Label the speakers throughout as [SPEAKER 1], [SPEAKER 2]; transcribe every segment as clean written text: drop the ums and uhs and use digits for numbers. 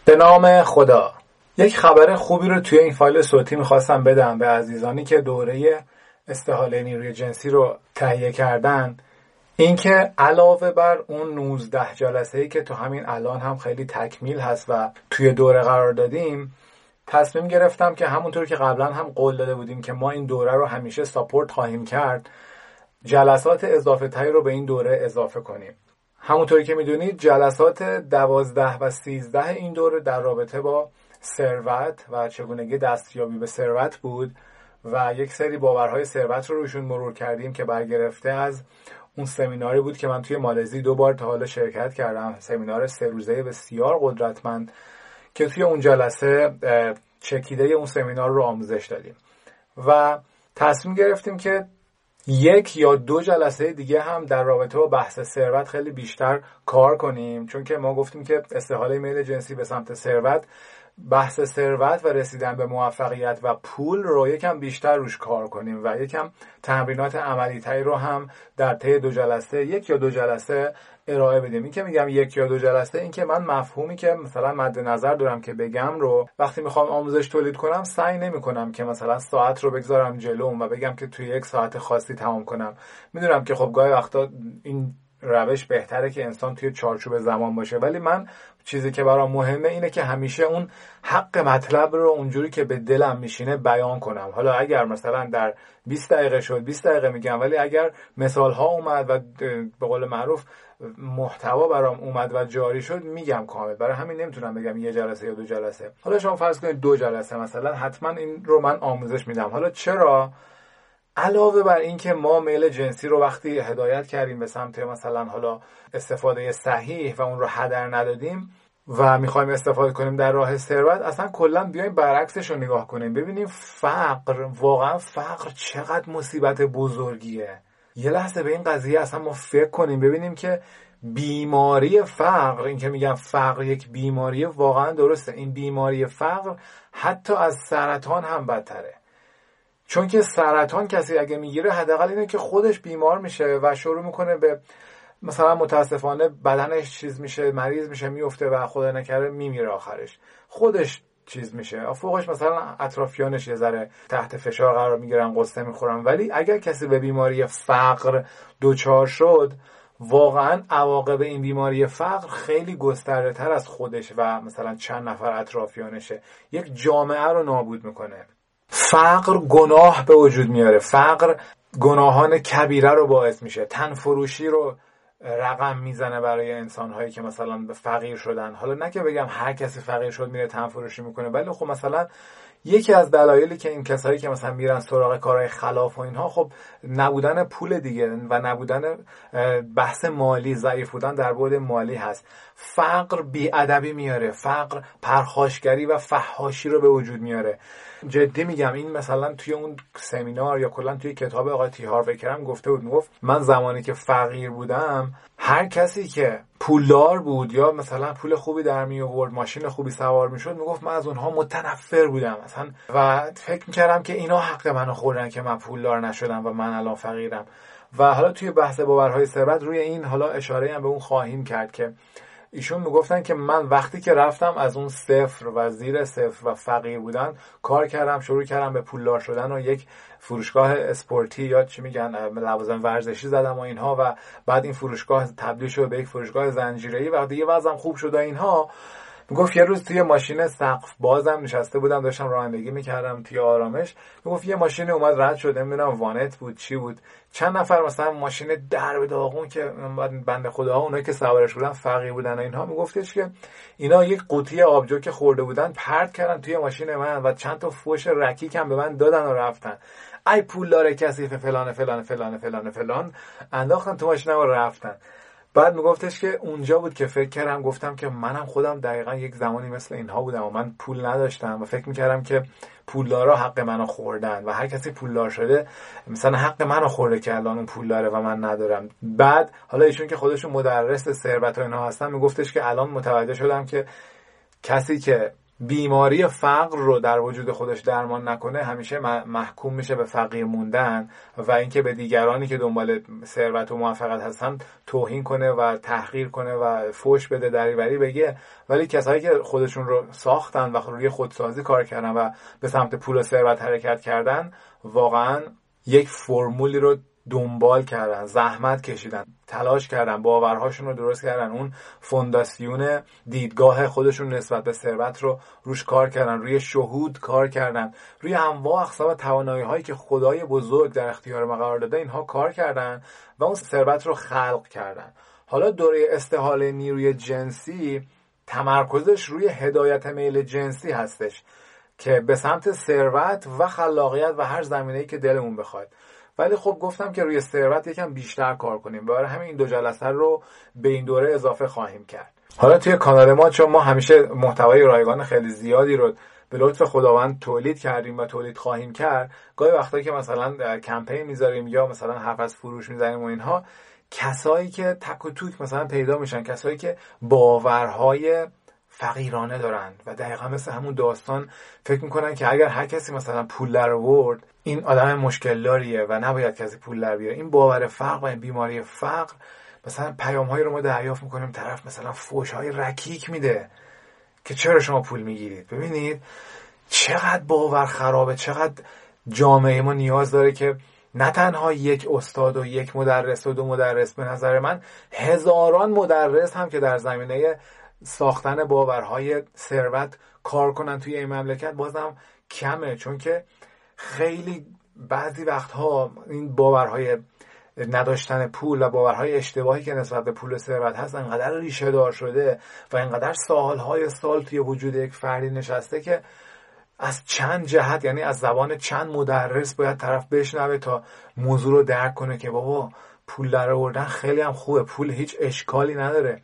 [SPEAKER 1] به نام خدا. یک خبر خوبی رو توی این فایل صوتی میخواستم بدم به عزیزانی که دوره استحاله نیروی جنسی رو تهیه کردن. اینکه علاوه بر اون 19 جلسه‌ای که تو همین الان هم خیلی تکمیل هست و توی دوره قرار دادیم، تصمیم گرفتم که همونطور که قبلا هم قول داده بودیم که ما این دوره رو همیشه ساپورت خواهیم کرد، جلسات اضافه تری رو به این دوره اضافه کنیم. همونطوری که میدونید جلسات 12 و 13 این دوره در رابطه با ثروت و چگونگی دستیابی به ثروت بود و یک سری باورهای ثروت رو روشون مرور کردیم که برگرفته از اون سمیناری بود که من توی مالزی 2 بار تا حالا شرکت کردم، سمینار 3 روزه بسیار قدرتمند که توی اون جلسه چکیده اون سمینار رو آموزش دادیم و تصمیم گرفتیم که 1 یا 2 جلسه دیگه هم در رابطه با بحث ثروت خیلی بیشتر کار کنیم، چون که ما گفتیم که استحاله میل جنسی به سمت ثروت، بحث ثروت و رسیدن به موفقیت و پول رو یکم بیشتر روش کار کنیم و یکم تمرینات عملی تری رو هم در طی 2 جلسه 1 یا 2 جلسه ارائه بدیم. این که میگم 1 یا 2 جلسه، این که من مفهومی که مثلا مد نظر دارم که بگم رو وقتی میخوام آموزش تولید کنم سعی نمیکنم که مثلا ساعت رو بگذارم جلوم و بگم که توی 1 ساعت خاصی تمام کنم. میدونم که خب گاهی وقتا این روش بهتره که انسان توی چارچوب زمان باشه، ولی من چیزی که برام مهمه اینه که همیشه اون حق مطلب رو اونجوری که به دلم میشینه بیان کنم. حالا اگر مثلا در 20 دقیقه شد 20 دقیقه میگم، ولی اگر مثال ها اومد و به قول معروف محتوا برام اومد و جاری شد میگم کامل. برای همین نمیتونم بگم 1 جلسه یا 2 جلسه. حالا شما فرض کنید 2 جلسه مثلا حتما این رو من آموزش میدم. حالا چرا؟ علاوه بر این که ما میل جنسی رو وقتی هدایت کردیم به سمت مثلا حالا استفاده صحیح و اون رو هدر ندادیم و میخوایم استفاده کنیم در راه ثروت، اصلا کلا بیایم برعکسش رو نگاه کنیم، ببینیم واقعا فقر چقدر مصیبت بزرگیه. یه لحظه به این قضیه اصلا ما فکر کنیم، ببینیم که بیماری فقر، این که میگم فقر یک بیماریه، واقعا درسته. این بیماری فقر حتی از سرطان هم بدتره، چون که سرطان کسی اگه میگیره حداقل اینه که خودش بیمار میشه و شروع میکنه به مثلا متاسفانه بدنش چیز میشه، مریض میشه، میفته و خدا نکره میمیره، آخرش خودش چیز میشه، فوقش مثلا اطرافیانش یه ذره تحت فشار قرار میگیرن، قصه میخورن. ولی اگر کسی به بیماری فقر دچار شد، واقعا عواقب این بیماری فقر خیلی گسترده تر از خودش و مثلا چند نفر اطرافیانشه، یک جامعه رو نابود میکنه. فقر گناه به وجود میاره، فقر گناهان کبیره رو باعث میشه، تن فروشی رو رقم میزنه برای انسان‌هایی که مثلا فقیر شدن. حالا نه که بگم هر کسی فقیر شد میره تن فروشی میکنه، ولی خب مثلا یکی از دلایلی که این کسایی که مثلا میرن سراغ کارهای خلاف و اینها، خب نبودن پول دیگه و نبودن بحث مالی، ضعیف بودن در بعد مالی هست. فقر بی‌ادبی میاره، فقر پرخاشگری و فحاشی رو به وجود میاره. جدی میگم، این مثلا توی اون سمینار یا کلا توی کتاب آقای تی هاروی کرام گفته بود، میگفت من زمانی که فقیر بودم، هر کسی که پولدار بود یا مثلا پول خوبی در می آورد، ماشین خوبی سوار میشد، میگفت من از اونها متنفر بودم مثلا و فکر میکردم که اینا حق منو خوردن که من پولدار نشدم و من الان فقیرم. و حالا توی بحث باورهای ثروت روی این حالا اشاره هم به اون خواهیم کرد که ایشون میگفتن که من وقتی که رفتم از اون صفر و زیر صفر و فقیر بودن کار کردم، شروع کردم به پولدار شدن و یک فروشگاه اسپورتی یا چی میگن لوازم ورزشی زدم و اینها، و بعد این فروشگاه تبدیل شد به یک فروشگاه زنجیره‌ای و دیگه وضعم خوب شد و اینها. میگفت یه روز توی ماشین سقف بازم نشسته بودم، داشتم رانندگی میکردم توی آرامش. میگفت یه ماشین اومد رد شد، نمیدونم وانت بود چی بود، چند نفر مثلا ماشین درب داغون که بنده خداها اونایی که سوارش بودن فقیر بودن و اینها، میگفتش که اینا یک قوطی آبجو که خورده بودن پرت کردن توی ماشین من و چند تا فوش رکیک هم به من دادن و رفتن. ای پول داره کثیف فلان فلان فلان فلان فلان، انداختن تو ماشینم و رفتن. بعد میگفتش که اونجا بود که فکر کردم، گفتم که منم خودم دقیقا یک زمانی مثل اینها بودم و من پول نداشتم و فکر میکردم که پولدارا حق منو خوردن و هر کسی پولدار شده مثلا حق منو خورده که الان اون پول داره و من ندارم. بعد حالا ایشون که خودشون مدرس ثروت و اینها هستن، میگفتش که الان متوجه شدم که کسی که بیماری فقر رو در وجود خودش درمان نکنه همیشه محکوم میشه به فقیر موندن و اینکه به دیگرانی که دنبال ثروت و موفقیت هستن توهین کنه و تحقیر کنه و فحش بده، دریوری بگه. ولی کسایی که خودشون رو ساختن و روی خودسازی کار کردن و به سمت پول و ثروت حرکت کردن، واقعا یک فرمولی رو دنبال کردن، زحمت کشیدن، تلاش کردن، باورهاشون رو درست کردن، اون فونداسیون دیدگاه خودشون نسبت به ثروت رو روش کار کردن، روی شهود کار کردن، روی انواع اقسام توانایی‌هایی که خدای بزرگ در اختیار ما قرار داده اینها کار کردن و اون ثروت رو خلق کردن. حالا دوره استحاله نیروی جنسی تمرکزش روی هدایت میل جنسی هستش که به سمت ثروت و خلاقیت و هر زمینه‌ای که دلمون بخواد. ولی خب گفتم که روی ثروت یکم بیشتر کار کنیم، برای همین این 2 جلسه رو به این دوره اضافه خواهیم کرد. حالا توی کانال ما چون ما همیشه محتوای رایگان خیلی زیادی رو به لطف خداوند تولید کردیم و تولید خواهیم کرد، گاهی وقتایی که مثلا کمپین میذاریم یا مثلا حرف از فروش میزنیم و اینها، کسایی که تک و توک مثلا پیدا میشن، کسایی که باورهای فقیرانه دارن و دقیقا مثل همون داستان فکر میکنن که اگر هر کسی مثلا پول در آورد این آدم مشکل داریه و نباید کسی پول در بیاره. این باور فقر و این بیماری فقر مثلا پیام‌هایی رو ما دریافت میکنیم، طرف مثلا فحش‌های رکیک میده که چرا شما پول میگیرید. ببینید چقدر باور خرابه، چقدر جامعه ما نیاز داره که نه تنها یک استاد و یک مدرس و 2 مدرس، به نظر من هزاران مدرس هم که در زمینه ساختن باورهای ثروت کار کنن توی این مملکت بازم کمه، چون که خیلی بعضی وقتها این باورهای نداشتن پول و باورهای اشتباهی که نسبت به پول و ثروت هست انقدر ریشه دار شده و انقدر سالهای سال توی وجود یک فردی نشسته که از چند جهت، یعنی از زبان چند مدرس باید طرف بشنوه تا موضوع رو درک کنه که بابا پول در آوردن خیلی هم خوبه، پول هیچ اشکالی نداره.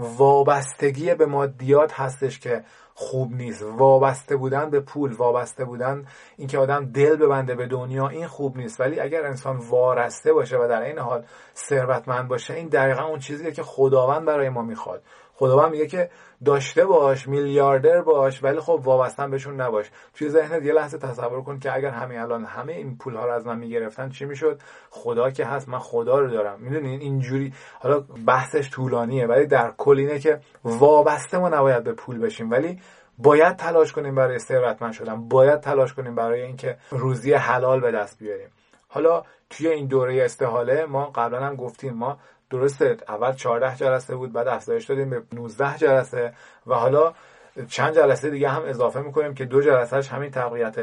[SPEAKER 1] وابستگی به مادیات هستش که خوب نیست، وابسته بودن به پول، وابسته بودن اینکه آدم دل ببنده به دنیا، این خوب نیست. ولی اگر انسان وارسته باشه و در این حال ثروتمند باشه، این دقیقا اون چیزیه که خداوند برای ما میخواد. خداوند میگه که داشته باش، میلیاردر باش، ولی خب وابسته بهشون نباش. توی ذهنت یه لحظه تصور کن که اگر همین الان همه این پولها رو از من میگرفتن چی میشد؟ خدا که هست، من خدا رو دارم. میدونین اینجوری، حالا بحثش طولانیه ولی در کل اینه که وابسته ما نباید به پول بشیم، ولی باید تلاش کنیم برای ثروتمند شدن، باید تلاش کنیم برای اینکه روزی حلال به دست بیاریم. حالا توی این دوره استحاله ما قبلا هم گفتیم، ما درسته اول 14 جلسه بود، بعد افزایش دادیم به 19 جلسه و حالا چند جلسه دیگه هم اضافه میکنیم که 2 جلسهش همین تقویت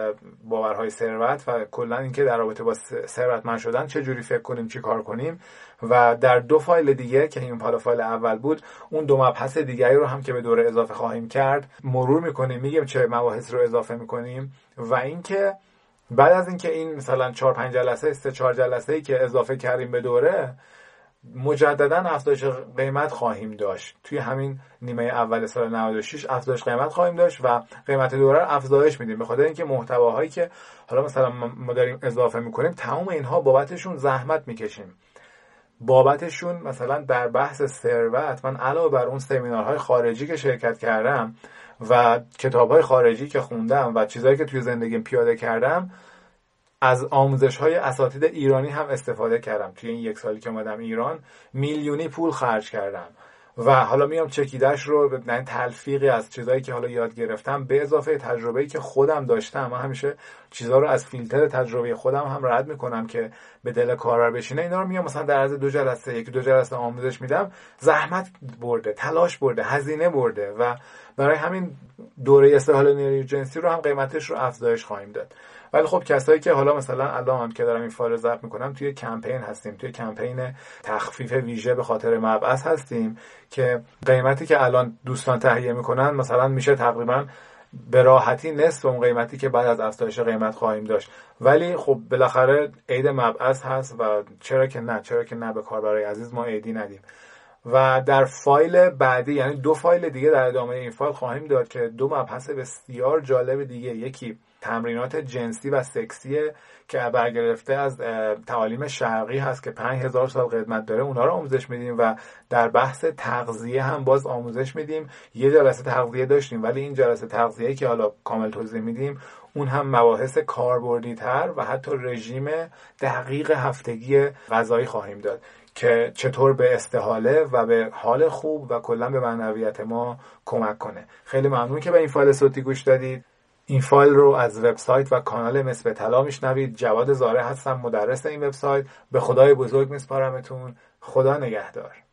[SPEAKER 1] باورهای ثروت و کلا اینکه در رابطه با ثروتمند شدن چه جوری فکر کنیم، چی کار کنیم. و در 2 فایل دیگه که این فایل اول بود، اون 2 مبحث دیگری رو هم که به دوره اضافه خواهیم کرد مرور میکنیم، میگیم چه مباحث رو اضافه میکنیم و اینکه بعد از اینکه این مثلا 4-5 جلسه 3-4 جلسه‌ای که اضافه کردیم به دوره، مجددا افزایش قیمت خواهیم داشت. توی همین نیمه اول سال 96 افزایش قیمت خواهیم داشت و قیمت دوره رو افزایش میدیم، به خاطر اینکه محتواهایی که حالا مثلا ما داریم اضافه میکنیم تمام اینها بابتشون زحمت میکشیم. بابتشون مثلا در بحث ثروت من علاوه بر اون سمینارهای خارجی که شرکت کردم و کتابهای خارجی که خوندم و چیزایی که توی زندگیم پیاده کردم، از آموزش‌های اساتید ایرانی هم استفاده کردم. توی این 1 سالی که اومدم ایران میلیونی پول خرج کردم و حالا میام چکیدش رو به تلفیقی از چیزایی که حالا یاد گرفتم به اضافه تجربه‌ای که خودم داشتم. من همیشه چیزا رو از فیلتر تجربه خودم هم رد میکنم که به دل کاربر بشینه. اینا رو میام مثلا در عرض 2 جلسه 1-2 جلسه آموزش میدم، زحمت برده، تلاش برده، هزینه برده و برای همین دوره استحاله نیروی جنسی رو هم قیمتش رو افزایش خواهیم داد. ولی خب کسایی که حالا مثلا الان که دارم این فایل رو ضبط میکنم توی کمپین هستیم، توی کمپین تخفیف ویژه به خاطر مبعث هستیم که قیمتی که الان دوستان تهیه میکنن مثلا میشه تقریبا به راحتی نصف اون قیمتی که بعد از افزایش قیمت خواهیم داشت. ولی خب بالاخره عید مبعث هست و چرا که نه به کاربرای عزیز ما عیدی ندیم. و در فایل بعدی، یعنی 2 فایل دیگه در ادامه این فایل خواهیم داد که 2 مبحث بسیار جالب دیگه، یکی تمرینات جنسی و سکسیه که برگرفته از تعالیم شرقی هست که 5000 سال قدمت داره، اونا رو آموزش میدیم و در بحث تغذیه هم باز آموزش میدیم. یه جلسه تغذیه داشتیم ولی این جلسه تغذیه که حالا کامل توضیح میدیم اون هم مباحث کاربردی تر و حتی رژیم دقیق هفتگی غذایی خواهیم داد که چطور به استحاله و به حال خوب و کلا به معنویت ما کمک کنه. خیلی ممنون که به این فایل صوتی گوش دادید. این فایل رو از وبسایت و کانال مس به طلا میشنوید. جواد زاره هستم، مدرس این وبسایت. به خدای بزرگ میسپارمتون. خدا نگهدار.